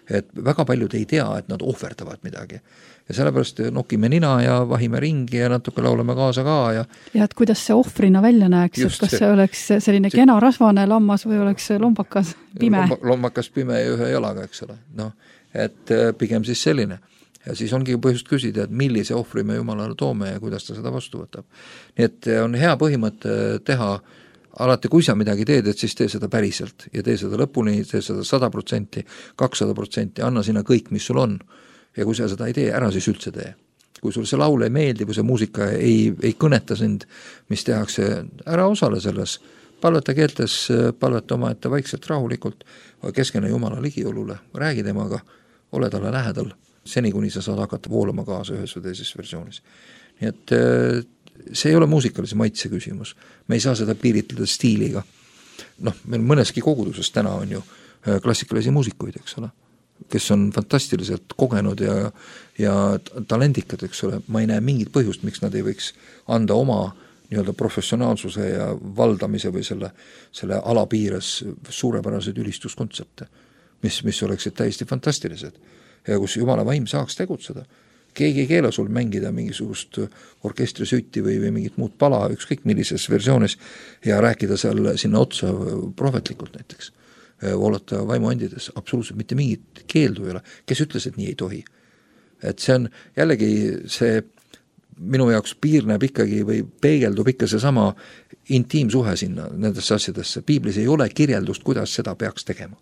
et väga paljud ei tea, et nad ohverdavad midagi. Ja sellepärast nokime nina ja vahime ringi ja natuke laulame kaasa ka. Ja,
ja et kuidas see ohvrina välja näeks, et kas see, see oleks selline see, kena rasvane lammas või oleks lombakas pime?
Lombakas pime ja ühe jalaga, eks ole. No, et pigem siis selline. Ja siis ongi põhjust küsida, et millise ohvri me Jumalale toome ja kuidas ta seda vastu võtab. Nii et on hea põhimõte teha alati, kui sa midagi teed, et siis tee seda päriselt ja tee seda lõpuni, tee seda sada protsenti, kakssada protsenti, anna sinna kõik, mis sul on. Ja kui sa seda ei tee, ära siis üldse tee. Kui sul see laul ei meeldi või see muusika ei, ei kõneta sind, mis tehakse, ära osale selles. Palveta keeltes, palveta oma ette vaikselt rahulikult, keskene Jumala ligiolule, räägi temaga, ole talle lähedal. Seni, kuni sa saad hakata voolama kaasa ühes või teises versioonis. Nii et see ei ole muusikalise maitse küsimus. Me ei saa seda piiritleda stiiliga. Noh, meil mõneski koguduses täna on ju klassikalisi muusikuid, eks ole, kes on fantastiliselt kogenud ja, ja talendikad, eks ole. Ma ei näe mingit põhjust, miks nad ei võiks anda oma nii-öelda professionaalsuse ja valdamise või selle, selle alapiires suurepäraseid ülistuskontsepte, mis, mis oleksid täiesti fantastilised. Ja kus Jumala vaim saaks tegutseda. Keegi ei keela sul mängida mingisugust orkestrisütti või, või mingit muud pala, ükskõik millises versioonis ja rääkida seal sinna otsa prohvetlikult näiteks. Voolata vaimuandides, absoluutselt mitte mingit keeldu ei ole. Kes ütles, et nii ei tohi? Et see on jällegi see minu jaoks piirneb ikkagi või peegeldub ikka see sama intiimsuhe sinna nendesse asjadesse. Piiblis ei ole kirjeldust, kuidas seda peaks tegema.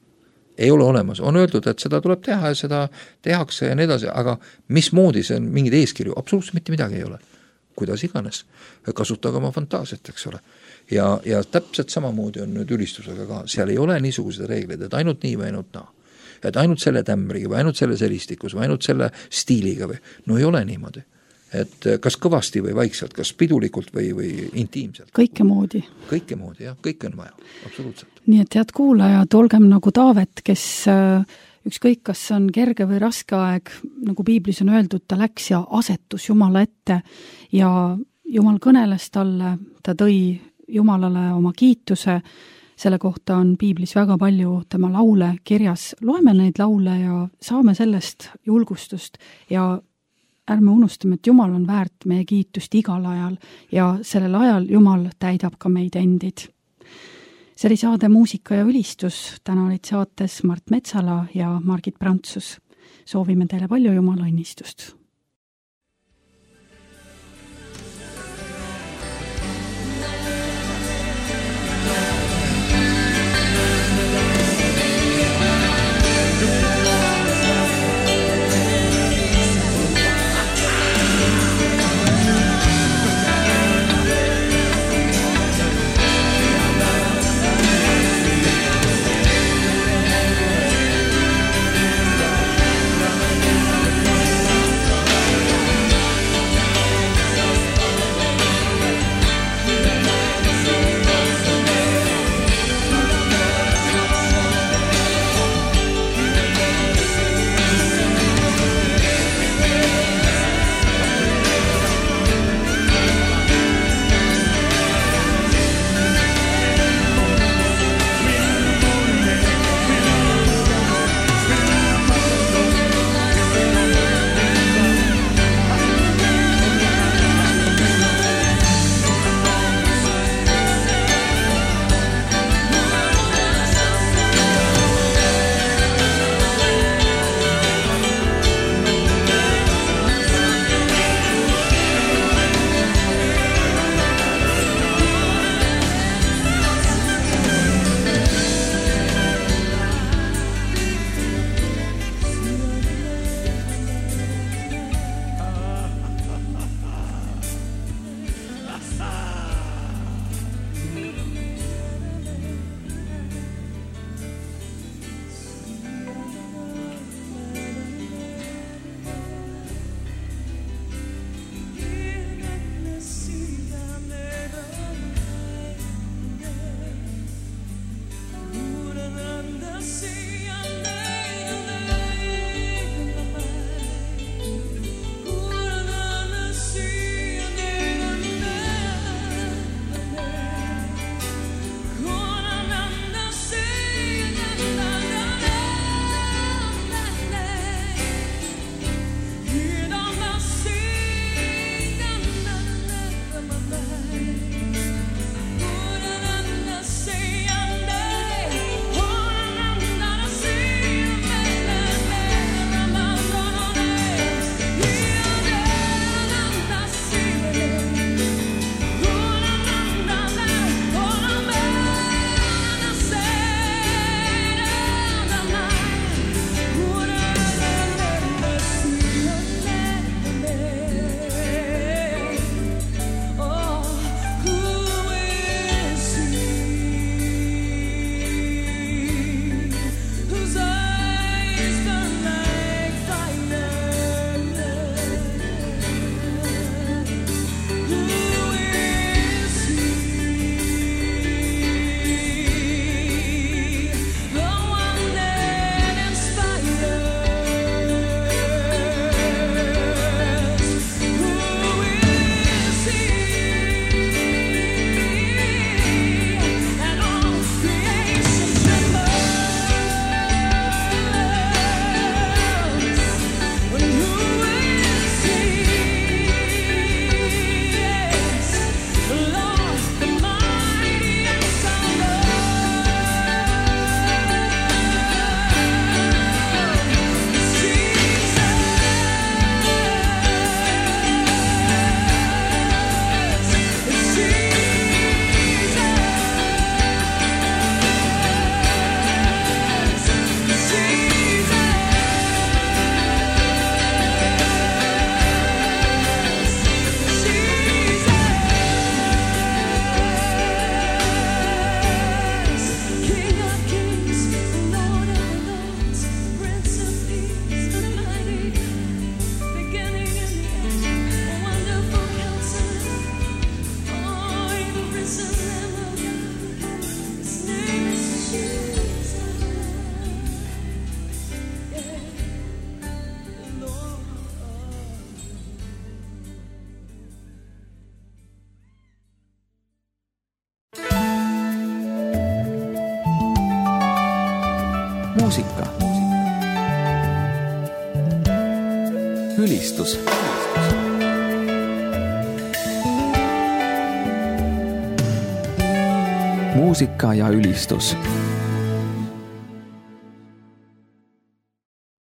Ei ole olemas. On öeldud, et seda tuleb teha ja seda tehakse ja nii edasi, aga mismoodi see on mingid eeskirju? Absoluutselt mitte midagi ei ole. Kuidas iganes. Kasutage oma fantaasiat, eks ole. Ja, ja täpselt samamoodi on nüüd ülistusega ka. Seal ei ole niisugused reeglid, et ainult nii või ainult naa. Et ainult selle tämbriga või ainult selle selistikus või ainult selle stiiliga või. No ei ole niimoodi. Et kas kõvasti või vaikselt, kas pidulikult või, või intiimselt.
Kõike moodi.
Kõike moodi, jah, kõike on vaja, absoluutselt.
Nii et head kuulajad, olgem nagu Taavet, kes ükskõik, kas on kerge või raske aeg, nagu piiblis on öeldud, ta läks ja asetus Jumala ette ja Jumal kõneles talle, ta tõi Jumalale oma kiituse, selle kohta on piiblis väga palju tema laule kirjas. Loeme neid laule ja saame sellest julgustust ja ärme unustame, et Jumal on väärt meie kiitust igal ajal ja sellel ajal Jumal täidab ka meid endid. See oli saade Muusika ja ülistus. Täna olid saates Mart Metsala ja Margit Prantsus. Soovime teile palju Jumala õnnistust.
muusika. Ülistus. Muusika ja ülistus.